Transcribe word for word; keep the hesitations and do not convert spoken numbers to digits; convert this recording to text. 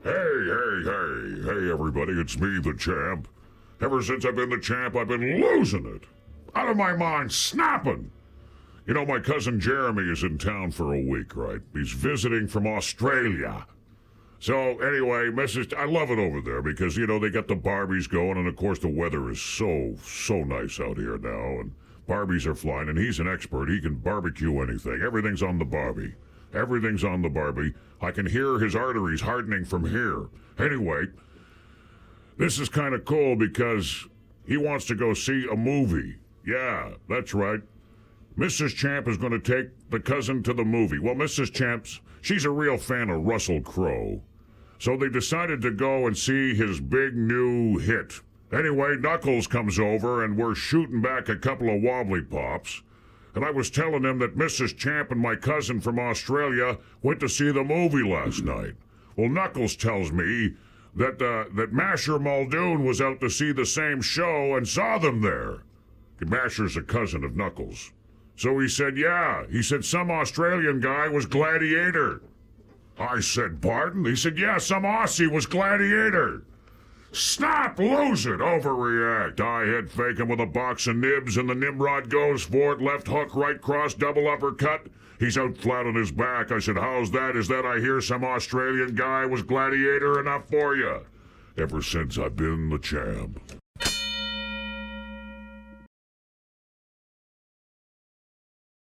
Hey, hey, hey, hey, everybody, it's me, the champ. Ever since I've been the champ, I've been losing it. Out of my mind, snapping. You know, my cousin Jeremy is in town for a week, right? He's visiting from Australia. So, anyway, Missus I love it over there because, you know, they got the Barbies going, and of course the weather is so, so nice out here now, and Barbies are flying, and he's an expert. He can barbecue anything. Everything's on the Barbie. Everything's on the Barbie. I can hear his arteries hardening from here. Anyway, this is kind of cool because he wants to go see a movie. Yeah, that's right. Missus Champ is going to take the cousin to the movie. Well, Missus Champ's, she's a real fan of Russell Crowe. So they decided to go and see his big new hit. Anyway, Knuckles comes over and we're shooting back a couple of wobbly pops. And I was telling him that Missus Champ and my cousin from Australia went to see the movie last night. Well, Knuckles tells me that uh, that Masher Muldoon was out to see the same show and saw them there. Masher's a cousin of Knuckles. So he said, yeah. He said some Australian guy was Gladiator. I said, pardon? He said, yeah, some Aussie was Gladiator. Stop, lose it, overreact. I head fake him with a box of nibs, and the Nimrod goes for it, left hook, right cross, double uppercut. He's out flat on his back. I said, how's that? Is that I hear some Australian guy was Gladiator enough for you? Ever since I've been the champ.